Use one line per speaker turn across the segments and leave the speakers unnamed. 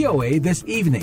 VOA This Evening.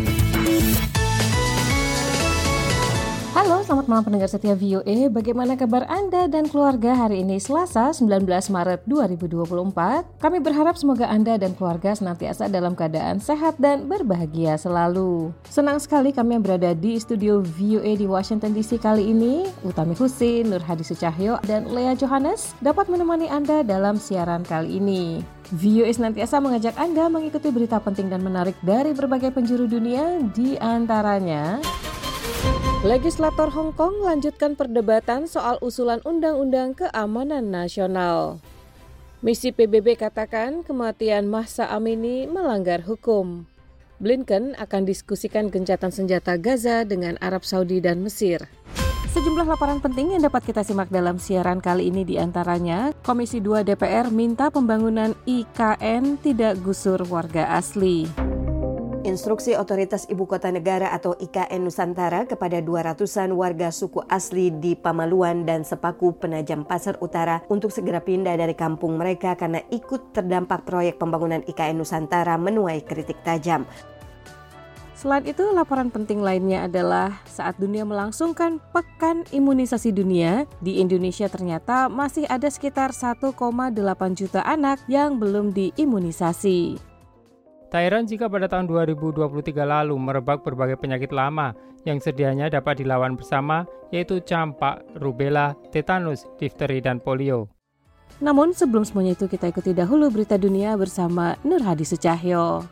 Halo, selamat malam pendengar setia VOA. Bagaimana kabar Anda dan keluarga hari ini Selasa 19 Maret 2024? Kami berharap semoga Anda dan keluarga senantiasa dalam keadaan sehat dan berbahagia selalu. Senang sekali kami yang berada di studio VOA di Washington DC kali ini. Utami Husin, Nur Hadi Sucahyo, dan Lea Johannes dapat menemani Anda dalam siaran kali ini. VOA senantiasa mengajak Anda mengikuti berita penting dan menarik dari berbagai penjuru dunia, di antaranya Legislator Hong Kong lanjutkan perdebatan soal usulan Undang-Undang Keamanan Nasional. Misi PBB katakan kematian Mahsa Amini melanggar hukum. Blinken akan diskusikan gencatan senjata Gaza dengan Arab Saudi dan Mesir. Sejumlah laporan penting yang dapat kita simak dalam siaran kali ini, di antaranya Komisi 2 DPR minta pembangunan IKN tidak gusur warga asli.
Instruksi Otoritas Ibu Kota Negara atau IKN Nusantara kepada 200-an warga suku asli di Pamaluan dan Sepaku Penajam Pasar Utara untuk segera pindah dari kampung mereka karena ikut terdampak proyek pembangunan IKN Nusantara menuai kritik tajam.
Selain itu, laporan penting lainnya adalah saat dunia melangsungkan Pekan Imunisasi Dunia, di Indonesia ternyata masih ada sekitar 1,8 juta anak yang belum diimunisasi.
Tak heran jika pada tahun 2023 lalu merebak berbagai penyakit lama yang sedianya dapat dilawan bersama, yaitu campak, rubella, tetanus, difteri, dan polio.
Namun sebelum semuanya itu, kita ikuti dahulu berita dunia bersama Nur Hadi Sucahyo.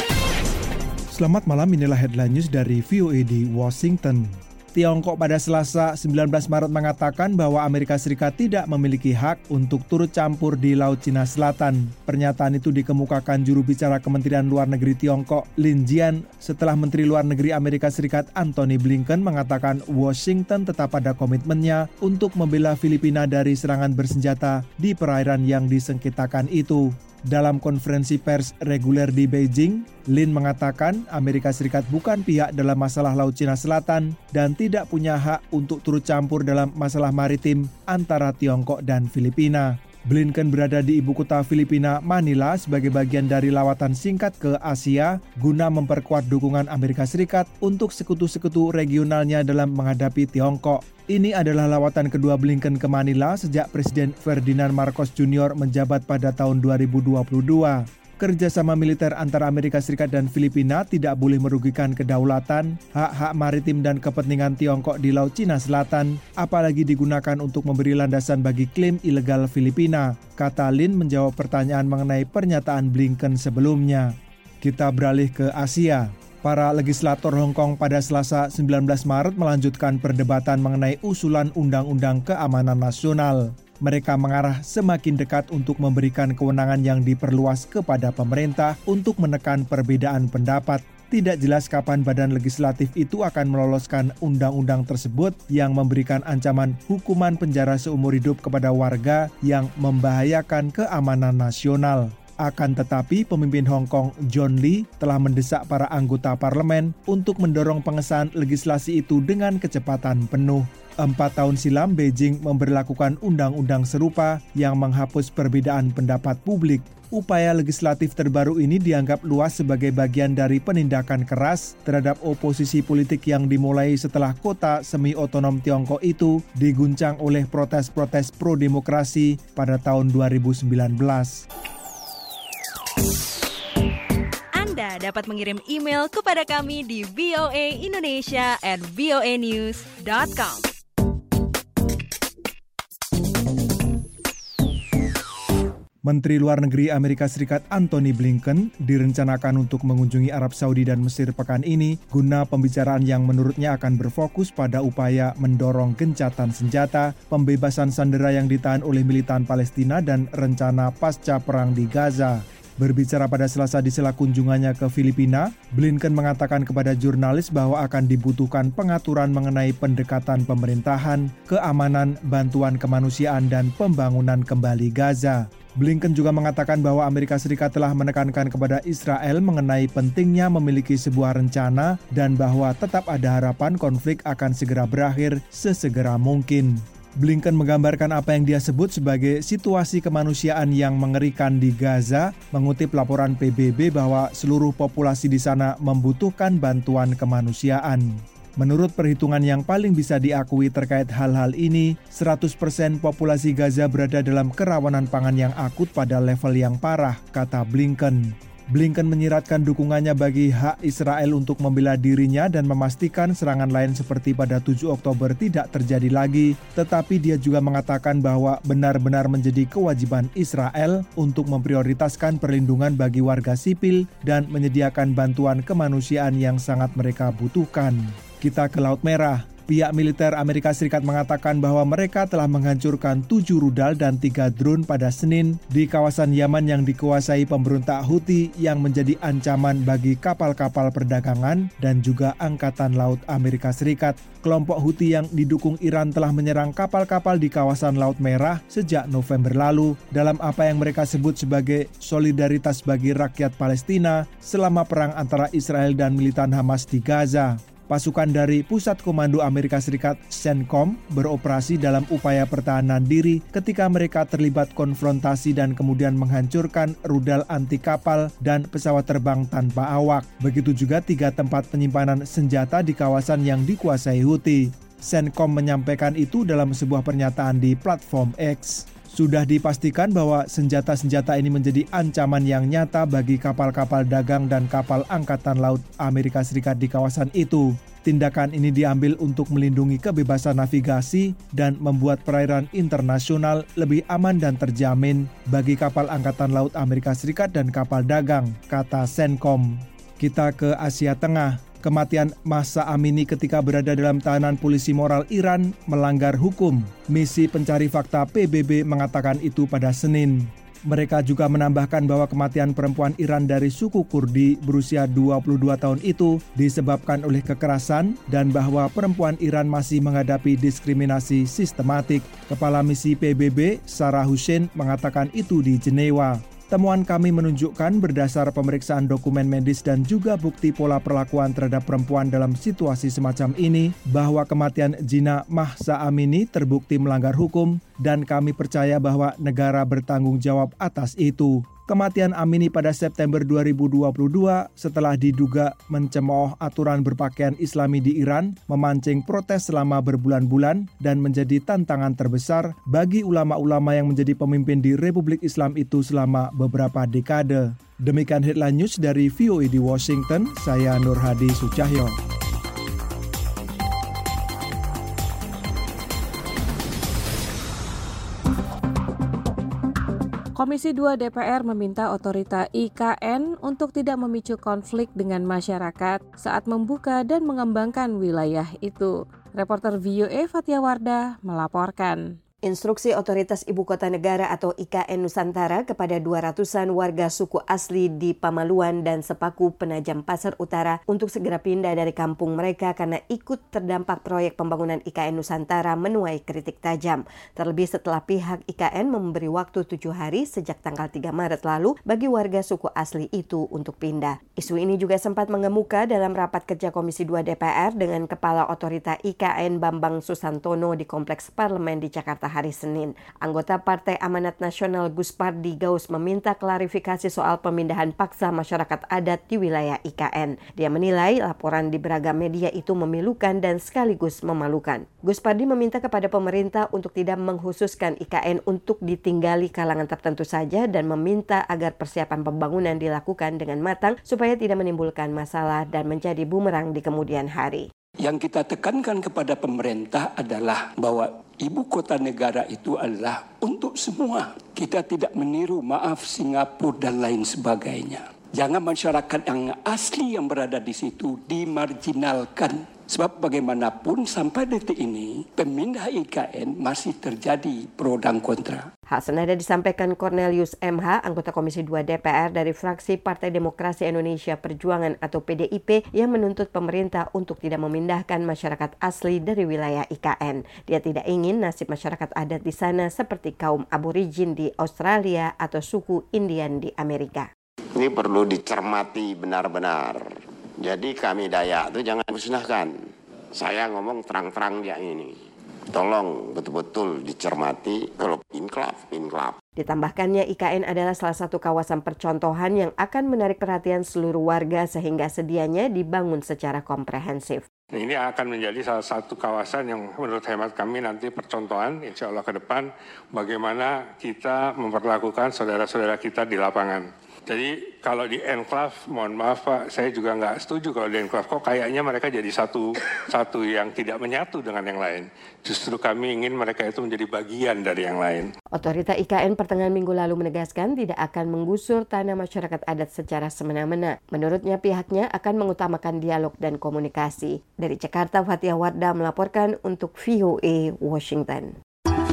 Selamat malam, inilah headline news dari VOA di Washington. Tiongkok pada Selasa 19 Maret mengatakan bahwa Amerika Serikat tidak memiliki hak untuk turut campur di Laut Cina Selatan. Pernyataan itu dikemukakan juru bicara Kementerian Luar Negeri Tiongkok, Lin Jian, setelah Menteri Luar Negeri Amerika Serikat Antony Blinken mengatakan Washington tetap pada komitmennya untuk membela Filipina dari serangan bersenjata di perairan yang disengketakan itu. Dalam konferensi pers reguler di Beijing, Lin mengatakan Amerika Serikat bukan pihak dalam masalah Laut Cina Selatan dan tidak punya hak untuk turut campur dalam masalah maritim antara Tiongkok dan Filipina. Blinken berada di ibu kota Filipina, Manila, sebagai bagian dari lawatan singkat ke Asia guna memperkuat dukungan Amerika Serikat untuk sekutu-sekutu regionalnya dalam menghadapi Tiongkok. Ini adalah lawatan kedua Blinken ke Manila sejak Presiden Ferdinand Marcos Jr. menjabat pada tahun 2022. Kerjasama militer antara Amerika Serikat dan Filipina tidak boleh merugikan kedaulatan, hak-hak maritim dan kepentingan Tiongkok di Laut Cina Selatan, apalagi digunakan untuk memberi landasan bagi klaim ilegal Filipina, kata Lin menjawab pertanyaan mengenai pernyataan Blinken sebelumnya. Kita beralih ke Asia. Para legislator Hong Kong pada Selasa 19 Maret melanjutkan perdebatan mengenai usulan Undang-Undang Keamanan Nasional. Mereka mengarah semakin dekat untuk memberikan kewenangan yang diperluas kepada pemerintah untuk menekan perbedaan pendapat. Tidak jelas kapan badan legislatif itu akan meloloskan undang-undang tersebut yang memberikan ancaman hukuman penjara seumur hidup kepada warga yang membahayakan keamanan nasional. Akan tetapi, pemimpin Hong Kong John Lee telah mendesak para anggota parlemen untuk mendorong pengesahan legislasi itu dengan kecepatan penuh. 4 tahun silam, Beijing memberlakukan undang-undang serupa yang menghapus perbedaan pendapat publik. Upaya legislatif terbaru ini dianggap luas sebagai bagian dari penindakan keras terhadap oposisi politik yang dimulai setelah kota semi-otonom Tiongkok itu diguncang oleh protes-protes pro-demokrasi pada tahun 2019.
Anda dapat mengirim email kepada kami di voaindonesia@voanews.com.
Menteri Luar Negeri Amerika Serikat Antony Blinken direncanakan untuk mengunjungi Arab Saudi dan Mesir pekan ini guna pembicaraan yang menurutnya akan berfokus pada upaya mendorong gencatan senjata, pembebasan sandera yang ditahan oleh militan Palestina dan rencana pasca perang di Gaza. Berbicara pada Selasa di sela kunjungannya ke Filipina, Blinken mengatakan kepada jurnalis bahwa akan dibutuhkan pengaturan mengenai pendekatan pemerintahan, keamanan, bantuan kemanusiaan, dan pembangunan kembali Gaza. Blinken juga mengatakan bahwa Amerika Serikat telah menekankan kepada Israel mengenai pentingnya memiliki sebuah rencana dan bahwa tetap ada harapan konflik akan segera berakhir sesegera mungkin. Blinken menggambarkan apa yang dia sebut sebagai situasi kemanusiaan yang mengerikan di Gaza, mengutip laporan PBB bahwa seluruh populasi di sana membutuhkan bantuan kemanusiaan. Menurut perhitungan yang paling bisa diakui terkait hal-hal ini, 100% populasi Gaza berada dalam kerawanan pangan yang akut pada level yang parah, kata Blinken. Blinken menyiratkan dukungannya bagi hak Israel untuk membela dirinya dan memastikan serangan lain seperti pada 7 Oktober tidak terjadi lagi, tetapi dia juga mengatakan bahwa benar-benar menjadi kewajiban Israel untuk memprioritaskan perlindungan bagi warga sipil dan menyediakan bantuan kemanusiaan yang sangat mereka butuhkan. Kita ke Laut Merah. Pihak militer Amerika Serikat mengatakan bahwa mereka telah menghancurkan 7 rudal dan 3 drone pada Senin di kawasan Yaman yang dikuasai pemberontak Houthi yang menjadi ancaman bagi kapal-kapal perdagangan dan juga Angkatan Laut Amerika Serikat. Kelompok Houthi yang didukung Iran telah menyerang kapal-kapal di kawasan Laut Merah sejak November lalu dalam apa yang mereka sebut sebagai solidaritas bagi rakyat Palestina selama perang antara Israel dan militan Hamas di Gaza. Pasukan dari Pusat Komando Amerika Serikat CENTCOM beroperasi dalam upaya pertahanan diri ketika mereka terlibat konfrontasi dan kemudian menghancurkan rudal anti kapal dan pesawat terbang tanpa awak. Begitu juga 3 tempat penyimpanan senjata di kawasan yang dikuasai Houthi. CENTCOM menyampaikan itu dalam sebuah pernyataan di platform X. Sudah dipastikan bahwa senjata-senjata ini menjadi ancaman yang nyata bagi kapal-kapal dagang dan kapal Angkatan Laut Amerika Serikat di kawasan itu. Tindakan ini diambil untuk melindungi kebebasan navigasi dan membuat perairan internasional lebih aman dan terjamin bagi kapal Angkatan Laut Amerika Serikat dan kapal dagang, kata CENTCOM. Kita ke Asia Tengah. Kematian Mahsa Amini ketika berada dalam tahanan polisi moral Iran melanggar hukum. Misi pencari fakta PBB mengatakan itu pada Senin. Mereka juga menambahkan bahwa kematian perempuan Iran dari suku Kurdi berusia 22 tahun itu disebabkan oleh kekerasan dan bahwa perempuan Iran masih menghadapi diskriminasi sistematik. Kepala misi PBB, Sarah Hussein, mengatakan itu di Jenewa. Temuan kami menunjukkan berdasar pemeriksaan dokumen medis dan juga bukti pola perlakuan terhadap perempuan dalam situasi semacam ini bahwa kematian Jina Mahsa Amini terbukti melanggar hukum dan kami percaya bahwa negara bertanggung jawab atas itu. Kematian Amini pada September 2022 setelah diduga mencemooh aturan berpakaian Islami di Iran memancing protes selama berbulan-bulan dan menjadi tantangan terbesar bagi ulama-ulama yang menjadi pemimpin di Republik Islam itu selama beberapa dekade. Demikian headline news dari VOA di Washington, saya Nur Hadi Sucahyo.
Komisi 2 DPR meminta otorita IKN untuk tidak memicu konflik dengan masyarakat saat membuka dan mengembangkan wilayah itu. Reporter VOA Fatia Wardah melaporkan.
Instruksi Otoritas Ibu Kota Negara atau IKN Nusantara kepada 200-an warga suku asli di Pamaluan dan Sepaku Penajam Pasar Utara untuk segera pindah dari kampung mereka karena ikut terdampak proyek pembangunan IKN Nusantara menuai kritik tajam. Terlebih setelah pihak IKN memberi waktu 7 hari sejak tanggal 3 Maret lalu bagi warga suku asli itu untuk pindah. Isu ini juga sempat mengemuka dalam rapat kerja Komisi 2 DPR dengan Kepala Otorita IKN Bambang Susantono di Kompleks Parlemen di Jakarta hari Senin. Anggota Partai Amanat Nasional Guspardi Gaus meminta klarifikasi soal pemindahan paksa masyarakat adat di wilayah IKN. Dia menilai laporan di beragam media itu memilukan dan sekaligus memalukan. Guspardi meminta kepada pemerintah untuk tidak menghususkan IKN untuk ditinggali kalangan tertentu saja dan meminta agar persiapan pembangunan dilakukan dengan matang supaya tidak menimbulkan masalah dan menjadi bumerang di kemudian hari.
Yang kita tekankan kepada pemerintah adalah bahwa ibu kota negara itu adalah untuk semua. Kita tidak meniru Singapura dan lain sebagainya. Jangan masyarakat yang asli yang berada di situ dimarginalkan. Sebab bagaimanapun sampai detik ini pemindah IKN masih terjadi pro dan kontra.
Hal senada disampaikan Cornelius MH, anggota Komisi 2 DPR dari fraksi Partai Demokrasi Indonesia Perjuangan atau PDIP yang menuntut pemerintah untuk tidak memindahkan masyarakat asli dari wilayah IKN. Dia tidak ingin nasib masyarakat adat di sana seperti kaum aborigin di Australia atau suku Indian di Amerika.
Ini perlu dicermati benar-benar. Jadi kami Dayak itu jangan musnahkan. Saya ngomong terang-terang dia ini. Tolong betul-betul dicermati kalau inklaf.
Ditambahkannya IKN adalah salah satu kawasan percontohan yang akan menarik perhatian seluruh warga sehingga sedianya dibangun secara komprehensif.
Ini akan menjadi salah satu kawasan yang menurut hemat kami nanti percontohan insya Allah ke depan bagaimana kita memperlakukan saudara-saudara kita di lapangan. Jadi kalau di enclave, mohon maaf Pak, saya juga nggak setuju kalau di enclave. Kok kayaknya mereka jadi satu yang tidak menyatu dengan yang lain. Justru kami ingin mereka itu menjadi bagian dari yang lain.
Otorita IKN pertengahan minggu lalu menegaskan tidak akan menggusur tanah masyarakat adat secara semena-mena. Menurutnya pihaknya akan mengutamakan dialog dan komunikasi. Dari Jakarta, Fathia Wardah melaporkan untuk VOA Washington.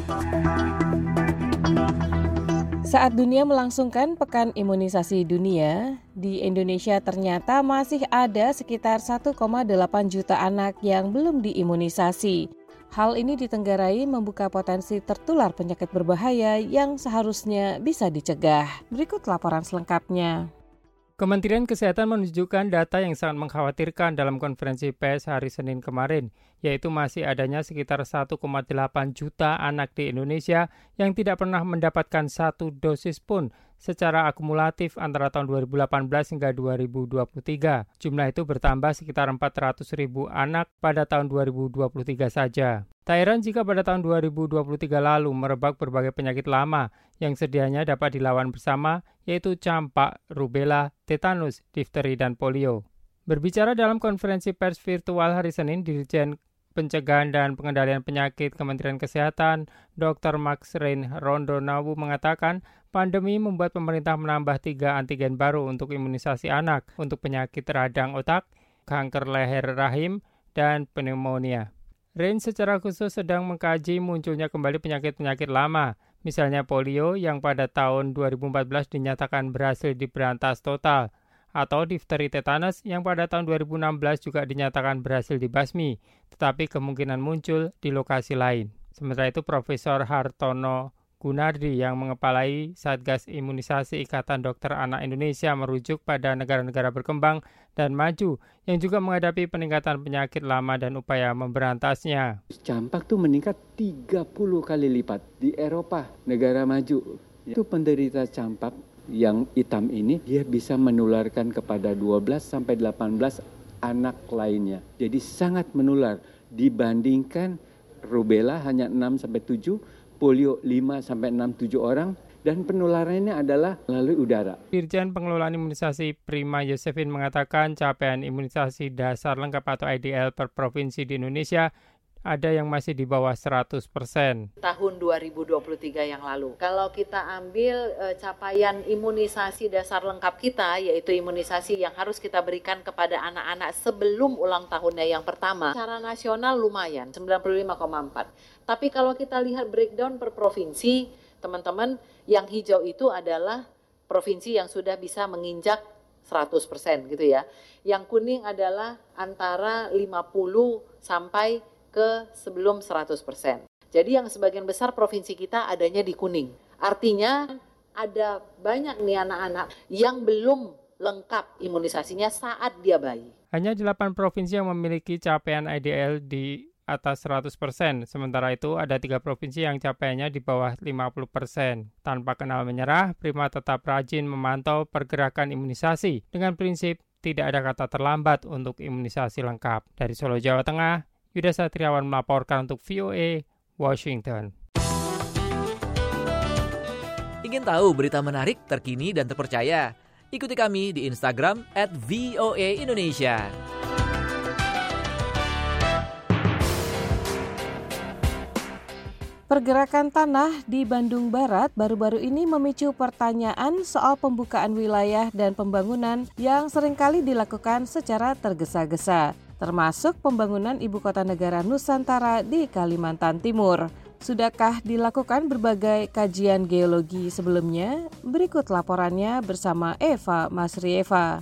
Saat dunia melangsungkan Pekan Imunisasi Dunia, di Indonesia ternyata masih ada sekitar 1,8 juta anak yang belum diimunisasi. Hal ini ditenggarai membuka potensi tertular penyakit berbahaya yang seharusnya bisa dicegah. Berikut laporan selengkapnya.
Kementerian Kesehatan menunjukkan data yang sangat mengkhawatirkan dalam konferensi pers hari Senin kemarin, yaitu masih adanya sekitar 1,8 juta anak di Indonesia yang tidak pernah mendapatkan satu dosis pun secara akumulatif antara tahun 2018 hingga 2023. Jumlah itu bertambah sekitar 400.000 anak pada tahun 2023 saja. Tak heran jika pada tahun 2023 lalu merebak berbagai penyakit lama yang sedianya dapat dilawan bersama, yaitu campak, rubella, tetanus, difteri, dan polio. Berbicara dalam konferensi pers virtual hari Senin, Dirjen Pencegahan dan Pengendalian Penyakit Kementerian Kesehatan, Dr. Max Rein Rondonawu mengatakan pandemi membuat pemerintah menambah 3 antigen baru untuk imunisasi anak untuk penyakit radang otak, kanker leher rahim, dan pneumonia. Rein secara khusus sedang mengkaji munculnya kembali penyakit-penyakit lama, misalnya polio yang pada tahun 2014 dinyatakan berhasil diberantas total, atau difteri tetanus yang pada tahun 2016 juga dinyatakan berhasil dibasmi, tetapi kemungkinan muncul di lokasi lain. Sementara itu, Profesor Hartono Gunardi yang mengepalai Satgas Imunisasi Ikatan Dokter Anak Indonesia merujuk pada negara-negara berkembang dan maju yang juga menghadapi peningkatan penyakit lama dan upaya memberantasnya.
Campak tuh meningkat 30 kali lipat di Eropa, negara maju. Itu penderita campak yang hitam ini dia bisa menularkan kepada 12-18 anak lainnya. Jadi sangat menular dibandingkan rubella hanya 6-7, polio 5-6-7 orang, dan penularannya adalah melalui udara.
Dirjen Pengelolaan Imunisasi Prima Yosefin mengatakan capaian imunisasi dasar lengkap atau IDL per provinsi di Indonesia ada yang masih di bawah 100%.
Tahun 2023 yang lalu. Kalau kita ambil capaian imunisasi dasar lengkap kita, yaitu imunisasi yang harus kita berikan kepada anak-anak sebelum ulang tahunnya yang pertama, secara nasional lumayan, 95,4. Tapi kalau kita lihat breakdown per provinsi, teman-teman, yang hijau itu adalah provinsi yang sudah bisa menginjak 100% gitu ya. Yang kuning adalah antara 50 sampai ke sebelum 100%. Jadi yang sebagian besar provinsi kita adanya di kuning. Artinya ada banyak nih anak-anak yang belum lengkap imunisasinya saat dia bayi.
Hanya 8 provinsi yang memiliki capaian IDL di atas 100%. Sementara itu ada 3 provinsi yang capaiannya di bawah 50%. Tanpa kenal menyerah, Prima tetap rajin memantau pergerakan imunisasi dengan prinsip tidak ada kata terlambat untuk imunisasi lengkap. Dari Solo, Jawa Tengah, Yuda Satriawan melaporkan untuk VOA Washington.
Ingin tahu berita menarik, terkini, dan terpercaya? Ikuti kami di Instagram @voaindonesia.
Pergerakan tanah di Bandung Barat baru-baru ini memicu pertanyaan soal pembukaan wilayah dan pembangunan yang seringkali dilakukan secara tergesa-gesa, termasuk pembangunan Ibu Kota Negara Nusantara di Kalimantan Timur. Sudahkah dilakukan berbagai kajian geologi sebelumnya? Berikut laporannya bersama Eva Masrieva.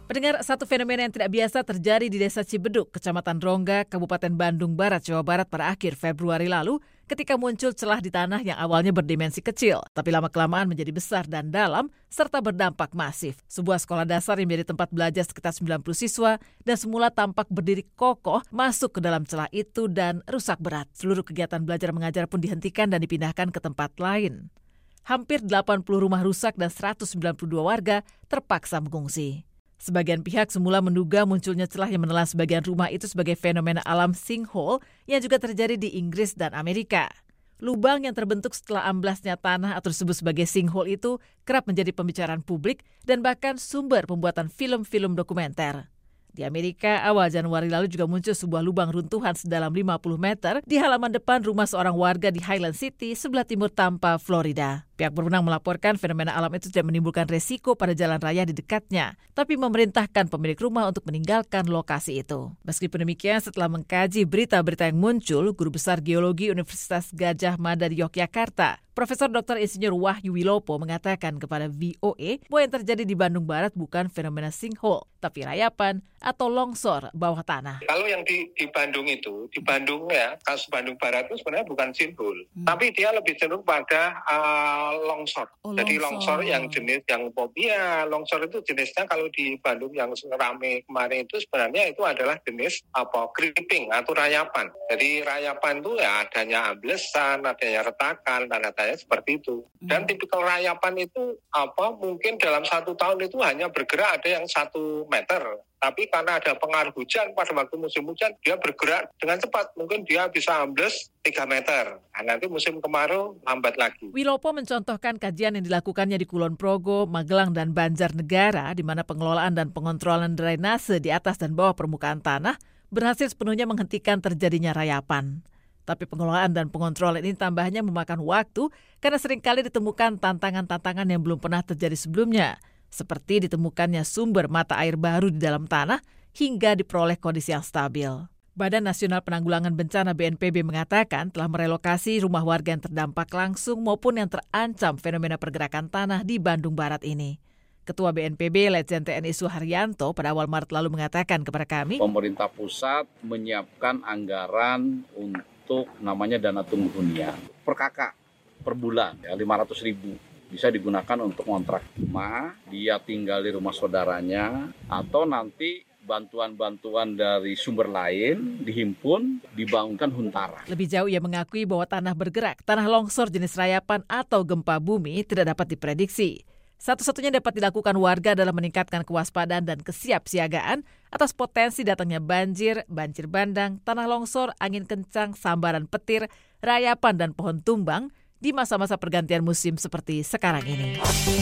Pendengar, satu fenomena yang tidak biasa terjadi di Desa Cibeduk, Kecamatan Rongga, Kabupaten Bandung Barat, Jawa Barat pada akhir Februari lalu ketika muncul celah di tanah yang awalnya berdimensi kecil, tapi lama-kelamaan menjadi besar dan dalam, serta berdampak masif. Sebuah sekolah dasar yang menjadi tempat belajar sekitar 90 siswa dan semula tampak berdiri kokoh masuk ke dalam celah itu dan rusak berat. Seluruh kegiatan belajar mengajar pun dihentikan dan dipindahkan ke tempat lain. Hampir 80 rumah rusak dan 192 warga terpaksa mengungsi. Sebagian pihak semula menduga munculnya celah yang menelan sebagian rumah itu sebagai fenomena alam sinkhole yang juga terjadi di Inggris dan Amerika. Lubang yang terbentuk setelah amblasnya tanah atau disebut sebagai sinkhole itu kerap menjadi pembicaraan publik dan bahkan sumber pembuatan film-film dokumenter. Di Amerika, awal Januari lalu juga muncul sebuah lubang runtuhan sedalam 50 meter di halaman depan rumah seorang warga di Highland City, sebelah timur Tampa, Florida. Pihak berwenang melaporkan fenomena alam itu tidak menimbulkan resiko pada jalan raya di dekatnya, tapi memerintahkan pemilik rumah untuk meninggalkan lokasi itu. Meskipun demikian, setelah mengkaji berita-berita yang muncul, Guru Besar Geologi Universitas Gadjah Mada di Yogyakarta, Profesor Dr. Insinyur Wahyu Wilopo mengatakan kepada VOA bahwa yang terjadi di Bandung Barat bukan fenomena sinkhole, tapi rayapan atau longsor bawah tanah.
Kalau yang di Bandung itu, di Bandung ya, kasus Bandung Barat itu sebenarnya bukan sinkhole, tapi dia lebih cenderung pada longsor. Jadi longsor yang jenis yang longsor itu jenisnya kalau di Bandung yang rame kemarin itu sebenarnya itu adalah jenis creeping atau rayapan. Jadi rayapan itu ya adanya amblesan, adanya retakan, tanda-tanda seperti itu. Dan tipikal rayapan itu mungkin dalam 1 tahun itu hanya bergerak ada yang 1 meter. Tapi karena ada pengaruh hujan pada waktu musim hujan, dia bergerak dengan cepat. Mungkin dia bisa ambles 3 meter. Nah, nanti musim kemarau lambat lagi.
Wilopo mencontohkan kajian yang dilakukannya di Kulon Progo, Magelang, dan Banjarnegara, di mana pengelolaan dan pengontrolan drainase di atas dan bawah permukaan tanah berhasil sepenuhnya menghentikan terjadinya rayapan. Tapi pengelolaan dan pengontrolan ini tambahnya memakan waktu karena seringkali ditemukan tantangan-tantangan yang belum pernah terjadi sebelumnya, seperti ditemukannya sumber mata air baru di dalam tanah hingga diperoleh kondisi yang stabil. Badan Nasional Penanggulangan Bencana BNPB mengatakan telah merelokasi rumah warga yang terdampak langsung maupun yang terancam fenomena pergerakan tanah di Bandung Barat ini. Ketua BNPB Letjen TNI Suharyanto pada awal Maret lalu mengatakan kepada kami,
pemerintah pusat menyiapkan anggaran untuk namanya dana tunggu hunian per kakak per bulan ya 500.000. Bisa digunakan untuk ngontrak rumah, dia tinggal di rumah saudaranya, atau nanti bantuan-bantuan dari sumber lain dihimpun, dibangunkan huntara.
Lebih jauh ia mengakui bahwa tanah bergerak, tanah longsor jenis rayapan atau gempa bumi tidak dapat diprediksi. Satu-satunya dapat dilakukan warga adalah meningkatkan kewaspadaan dan kesiapsiagaan atas potensi datangnya banjir, banjir bandang, tanah longsor, angin kencang, sambaran petir, rayapan dan pohon tumbang di masa-masa pergantian musim seperti sekarang ini.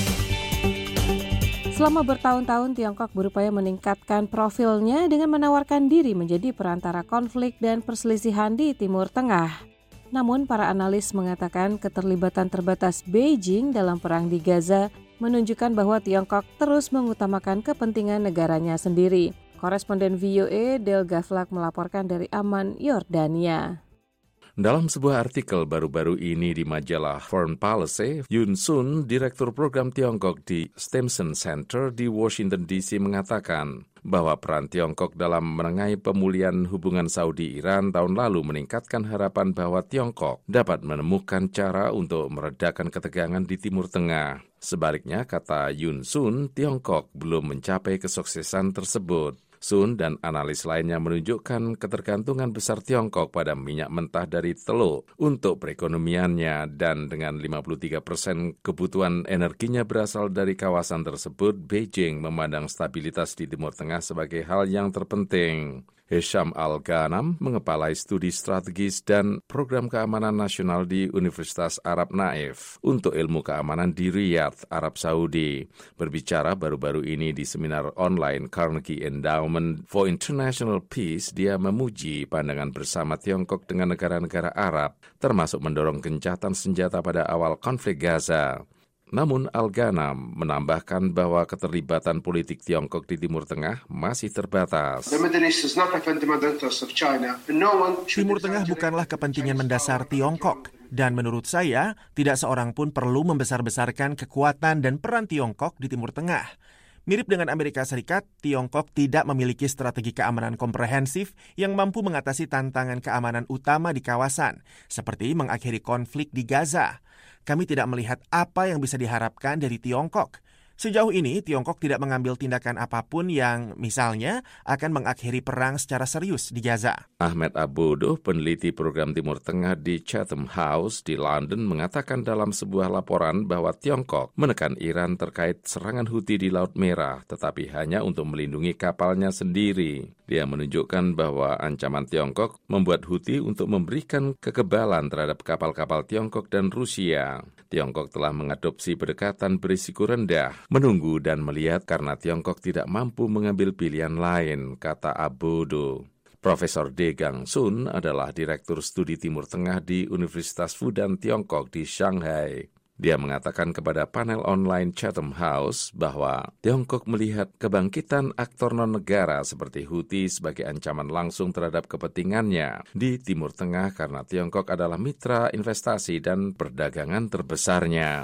Selama bertahun-tahun, Tiongkok berupaya meningkatkan profilnya dengan menawarkan diri menjadi perantara konflik dan perselisihan di Timur Tengah. Namun, para analis mengatakan keterlibatan terbatas Beijing dalam perang di Gaza menunjukkan bahwa Tiongkok terus mengutamakan kepentingan negaranya sendiri. Koresponden VOA Del Gaflak melaporkan dari Amman, Yordania.
Dalam sebuah artikel baru-baru ini di majalah Foreign Policy, Yun Sun, Direktur Program Tiongkok di Stimson Center di Washington DC mengatakan bahwa peran Tiongkok dalam menengahi pemulihan hubungan Saudi-Iran tahun lalu meningkatkan harapan bahwa Tiongkok dapat menemukan cara untuk meredakan ketegangan di Timur Tengah. Sebaliknya, kata Yun Sun, Tiongkok belum mencapai kesuksesan tersebut. Sun dan analis lainnya menunjukkan ketergantungan besar Tiongkok pada minyak mentah dari Teluk untuk perekonomiannya, dan dengan 53% kebutuhan energinya berasal dari kawasan tersebut, Beijing memandang stabilitas di Timur Tengah sebagai hal yang terpenting. Hisham Al-Ghanam mengepalai studi strategis dan program keamanan nasional di Universitas Arab Naif untuk ilmu keamanan di Riyadh, Arab Saudi. Berbicara baru-baru ini di seminar online Carnegie Endowment for International Peace, dia memuji pandangan bersama Tiongkok dengan negara-negara Arab, termasuk mendorong gencatan senjata pada awal konflik Gaza. Namun Al-Ghanam menambahkan bahwa keterlibatan politik Tiongkok di Timur Tengah masih terbatas.
Timur Tengah bukanlah kepentingan mendasar Tiongkok, dan menurut saya tidak seorang pun perlu membesar-besarkan kekuatan dan peran Tiongkok di Timur Tengah. Mirip dengan Amerika Serikat, Tiongkok tidak memiliki strategi keamanan komprehensif yang mampu mengatasi tantangan keamanan utama di kawasan, seperti mengakhiri konflik di Gaza. Kami tidak melihat apa yang bisa diharapkan dari Tiongkok. Sejauh ini, Tiongkok tidak mengambil tindakan apapun yang, misalnya, akan mengakhiri perang secara serius di Gaza.
Ahmed Abodo, peneliti program Timur Tengah di Chatham House di London, mengatakan dalam sebuah laporan bahwa Tiongkok menekan Iran terkait serangan Houthi di Laut Merah, tetapi hanya untuk melindungi kapalnya sendiri. Dia menunjukkan bahwa ancaman Tiongkok membuat Houthi untuk memberikan kekebalan terhadap kapal-kapal Tiongkok dan Rusia. Tiongkok telah mengadopsi pendekatan berisiko rendah, menunggu dan melihat karena Tiongkok tidak mampu mengambil pilihan lain, kata Abodo. Profesor De Gang Sun adalah Direktur Studi Timur Tengah di Universitas Fudan Tiongkok di Shanghai. Dia mengatakan kepada panel online Chatham House bahwa Tiongkok melihat kebangkitan aktor non-negara seperti Houthi sebagai ancaman langsung terhadap kepentingannya di Timur Tengah karena Tiongkok adalah mitra investasi dan perdagangan terbesarnya.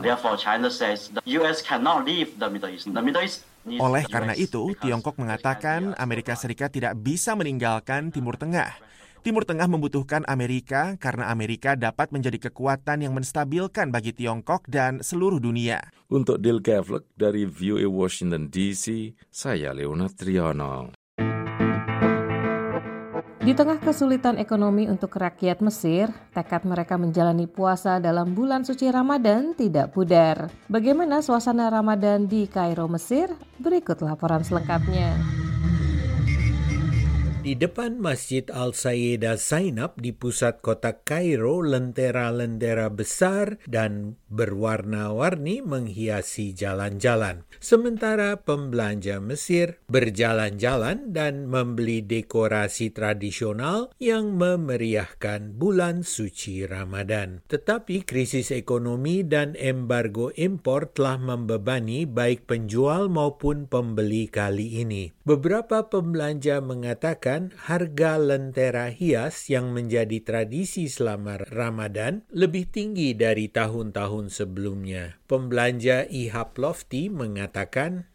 Oleh karena itu, Tiongkok mengatakan Amerika Serikat tidak bisa meninggalkan Timur Tengah. Timur Tengah membutuhkan Amerika karena Amerika dapat menjadi kekuatan yang menstabilkan bagi Tiongkok dan seluruh dunia.
Untuk Dil Gavlek dari VOA Washington DC, saya Leonard Triono.
Di tengah kesulitan ekonomi untuk rakyat Mesir, tekad mereka menjalani puasa dalam bulan suci Ramadan tidak pudar. Bagaimana suasana Ramadan di Kairo, Mesir? Berikut laporan selengkapnya.
Di depan Masjid Al-Sayyida Zainab di pusat kota Kairo, lentera-lentera besar dan berwarna-warni menghiasi jalan-jalan. Sementara pembelanja Mesir berjalan-jalan dan membeli dekorasi tradisional yang memeriahkan bulan suci Ramadan. Tetapi krisis ekonomi dan embargo impor telah membebani baik penjual maupun pembeli kali ini. Beberapa pembelanja mengatakan harga lentera hias yang menjadi tradisi selama Ramadan lebih tinggi dari tahun-tahun sebelumnya. Pembelanja Ihab Lofty mengatakan,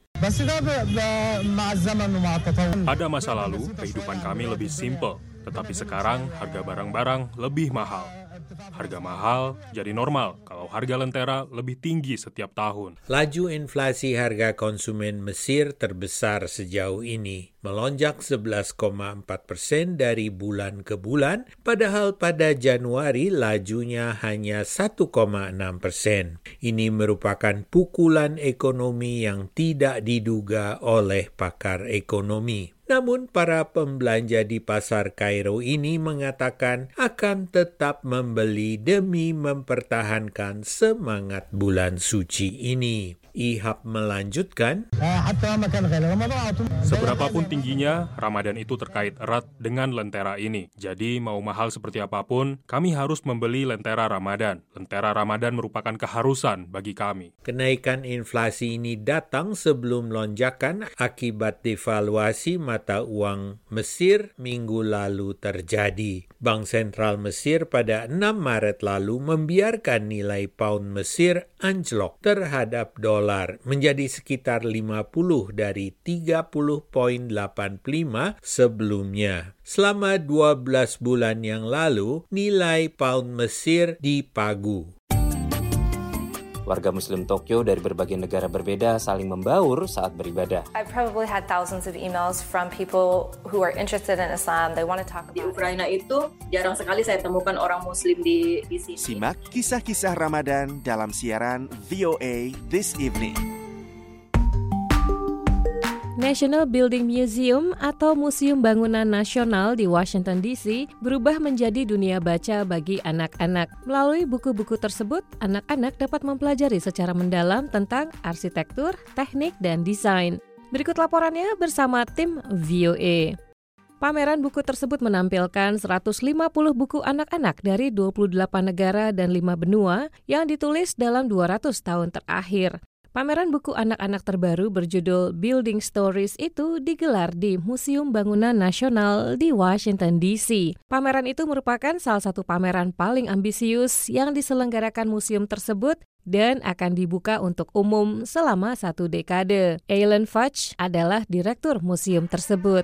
pada masa lalu, kehidupan kami lebih simpel, tetapi sekarang harga barang-barang lebih mahal. Harga mahal jadi normal kalau harga lentera lebih tinggi setiap tahun.
Laju inflasi harga konsumen Mesir terbesar sejauh ini, melonjak 11,4% dari bulan ke bulan, padahal pada Januari lajunya hanya 1,6%. Ini merupakan pukulan ekonomi yang tidak diduga oleh pakar ekonomi. Namun para pembelanja di pasar Kairo ini mengatakan akan tetap membeli demi mempertahankan semangat bulan suci ini. Ihab melanjutkan,
seberapapun tingginya, Ramadan itu terkait erat dengan lentera ini. Jadi mau mahal seperti apapun, kami harus membeli lentera Ramadan. Lentera Ramadan merupakan keharusan bagi kami.
Kenaikan inflasi ini datang sebelum lonjakan akibat devaluasi mata uang Mesir minggu lalu terjadi. Bank Sentral Mesir pada 6 Maret lalu membiarkan nilai pound Mesir anjlok terhadap dolar menjadi sekitar 50 dari 30,85 sebelumnya. Selama 12 bulan yang lalu, nilai pound Mesir dipagu.
Warga Muslim Tokyo dari berbagai negara berbeda saling membaur saat beribadah.
I probably had thousands of emails from people who are interested in Islam. They want to talk about
di Ukraina itu jarang sekali saya temukan orang Muslim di sini.
Simak kisah-kisah Ramadan dalam siaran VOA This Evening.
National Building Museum atau Museum Bangunan Nasional di Washington DC berubah menjadi dunia baca bagi anak-anak. Melalui buku-buku tersebut, anak-anak dapat mempelajari secara mendalam tentang arsitektur, teknik, dan desain. Berikut laporannya bersama tim VOA. Pameran buku tersebut menampilkan 150 buku anak-anak dari 28 negara dan 5 benua yang ditulis dalam 200 tahun terakhir. Pameran buku anak-anak terbaru berjudul Building Stories itu digelar di Museum Bangunan Nasional di Washington DC. Pameran itu merupakan salah satu pameran paling ambisius yang diselenggarakan museum tersebut dan akan dibuka untuk umum selama 1 dekade. Aileen Fudge adalah direktur museum tersebut.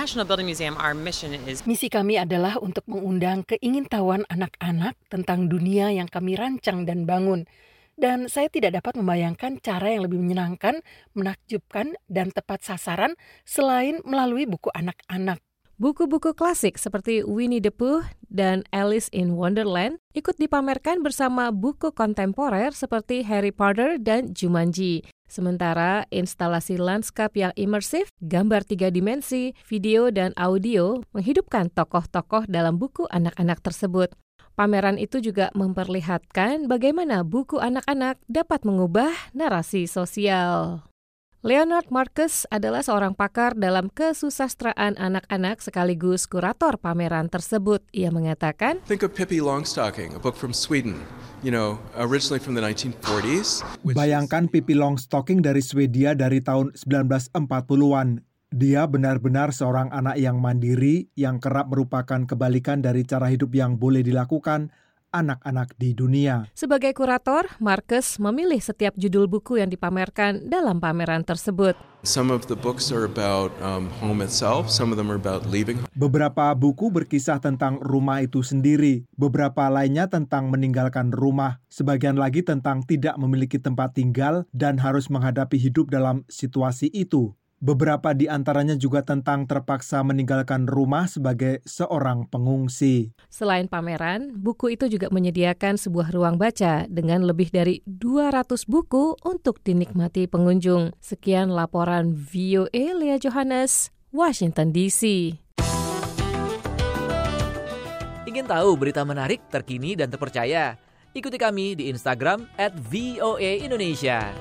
Misi kami adalah untuk mengundang keingintahuan anak-anak tentang dunia yang kami rancang dan bangun. Dan saya tidak dapat membayangkan cara yang lebih menyenangkan, menakjubkan, dan tepat sasaran selain melalui buku anak-anak.
Buku-buku klasik seperti Winnie the Pooh dan Alice in Wonderland ikut dipamerkan bersama buku kontemporer seperti Harry Potter dan Jumanji. Sementara instalasi lanskap yang imersif, gambar 3 dimensi, video dan audio menghidupkan tokoh-tokoh dalam buku anak-anak tersebut. Pameran itu juga memperlihatkan bagaimana buku anak-anak dapat mengubah narasi sosial. Leonard Marcus adalah seorang pakar dalam kesusastraan anak-anak sekaligus kurator pameran tersebut. Ia mengatakan,
Think of Pippi Longstocking, a book from Sweden, originally from the 1940s.
Bayangkan Pippi Longstocking dari Swedia dari tahun 1940-an. Dia benar-benar seorang anak yang mandiri, yang kerap merupakan kebalikan dari cara hidup yang boleh dilakukan anak-anak di dunia.
Sebagai kurator, Marcus memilih setiap judul buku yang dipamerkan dalam pameran tersebut.
Some of the books are about home itself, some of them are about leaving.
Beberapa buku berkisah tentang rumah itu sendiri, beberapa lainnya tentang meninggalkan rumah, sebagian lagi tentang tidak memiliki tempat tinggal dan harus menghadapi hidup dalam situasi itu. Beberapa di antaranya juga tentang terpaksa meninggalkan rumah sebagai seorang pengungsi.
Selain pameran, buku itu juga menyediakan sebuah ruang baca dengan lebih dari 200 buku untuk dinikmati pengunjung. Sekian laporan VOA Leah Johannes, Washington DC.
Ingin tahu berita menarik, terkini, dan terpercaya? Ikuti kami di Instagram @VOA_Indonesia.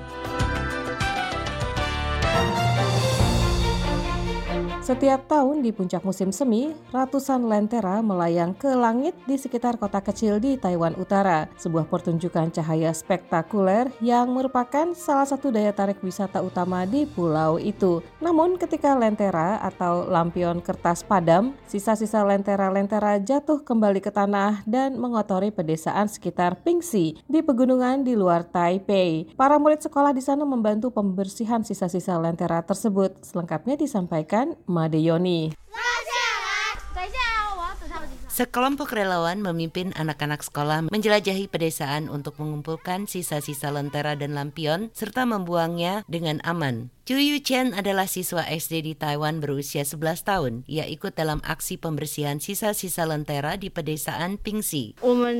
Setiap tahun di puncak musim semi, ratusan lentera melayang ke langit di sekitar kota kecil di Taiwan Utara. Sebuah pertunjukan cahaya spektakuler yang merupakan salah satu daya tarik wisata utama di pulau itu. Namun ketika lentera atau lampion kertas padam, sisa-sisa lentera-lentera jatuh kembali ke tanah dan mengotori pedesaan sekitar Pingxi di pegunungan di luar Taipei. Para murid sekolah di sana membantu pembersihan sisa-sisa lentera tersebut. Selengkapnya disampaikan Made Yoni.
Sekelompok relawan memimpin anak-anak sekolah menjelajahi pedesaan untuk mengumpulkan sisa-sisa lentera dan lampion serta membuangnya dengan aman. Chu Yu Chen adalah siswa SD di Taiwan berusia 11 tahun. Ia ikut dalam aksi pembersihan sisa-sisa lentera di pedesaan Pingxi.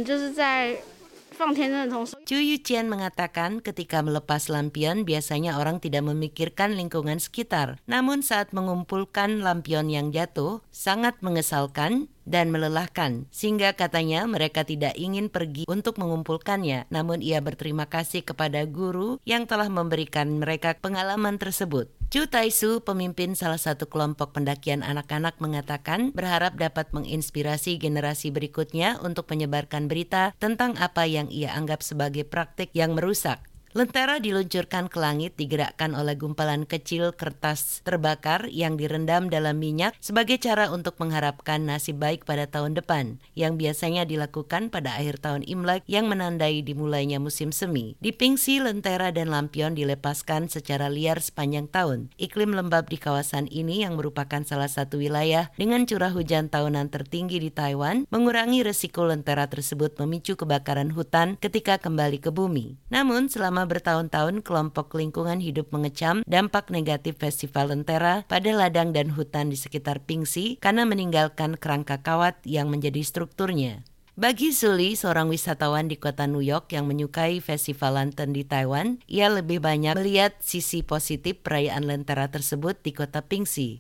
Chu Yu Chen mengatakan ketika melepas lampion biasanya orang tidak memikirkan lingkungan sekitar. Namun saat mengumpulkan lampion yang jatuh sangat mengesalkan dan melelahkan, sehingga katanya mereka tidak ingin pergi untuk mengumpulkannya. Namun ia berterima kasih kepada guru yang telah memberikan mereka pengalaman tersebut. Chu Taisu, pemimpin salah satu kelompok pendakian anak-anak, mengatakan berharap dapat menginspirasi generasi berikutnya untuk menyebarkan berita tentang apa yang ia anggap sebagai praktik yang merusak. Lentera diluncurkan ke langit digerakkan oleh gumpalan kecil kertas terbakar yang direndam dalam minyak sebagai cara untuk mengharapkan nasib baik pada tahun depan, yang biasanya dilakukan pada akhir tahun Imlek yang menandai dimulainya musim semi. Di Pingxi, lentera dan lampion dilepaskan secara liar sepanjang tahun. Iklim lembab di kawasan ini yang merupakan salah satu wilayah dengan curah hujan tahunan tertinggi di Taiwan mengurangi resiko lentera tersebut memicu kebakaran hutan ketika kembali ke bumi. Namun selama bertahun-tahun kelompok lingkungan hidup mengecam dampak negatif festival lentera pada ladang dan hutan di sekitar Pingxi karena meninggalkan kerangka kawat yang menjadi strukturnya. Bagi Suli, seorang wisatawan di kota New York yang menyukai festival lantern di Taiwan, ia lebih banyak melihat sisi positif perayaan lentera tersebut di kota Pingxi.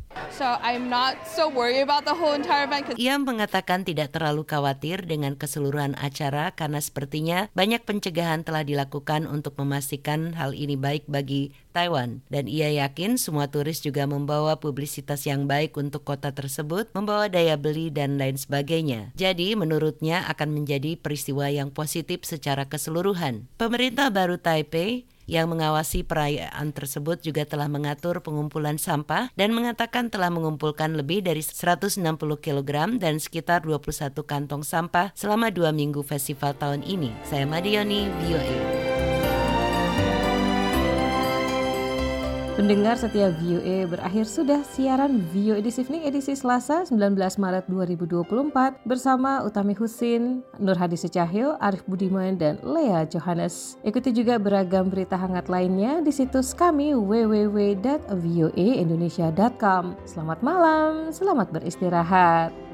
Ia mengatakan tidak terlalu khawatir dengan keseluruhan acara karena sepertinya banyak pencegahan telah dilakukan untuk memastikan hal ini baik bagi Taiwan. Dan ia yakin semua turis juga membawa publisitas yang baik untuk kota tersebut, membawa daya beli dan lain sebagainya. Jadi menurutnya akan menjadi peristiwa yang positif secara keseluruhan. Pemerintah baru Taipei yang mengawasi perayaan tersebut juga telah mengatur pengumpulan sampah dan mengatakan telah mengumpulkan lebih dari 160 kg dan sekitar 21 kantong sampah selama 2 minggu festival tahun ini. Saya Made Yoni, VOA.
Pendengar setia VOA, berakhir sudah siaran VOA This Evening edisi Selasa 19 Maret 2024 bersama Utami Husin, Nur Hadi Secahyo, Arif Budiman, dan Lea Johannes. Ikuti juga beragam berita hangat lainnya di situs kami www.voaindonesia.com. Selamat malam, selamat beristirahat.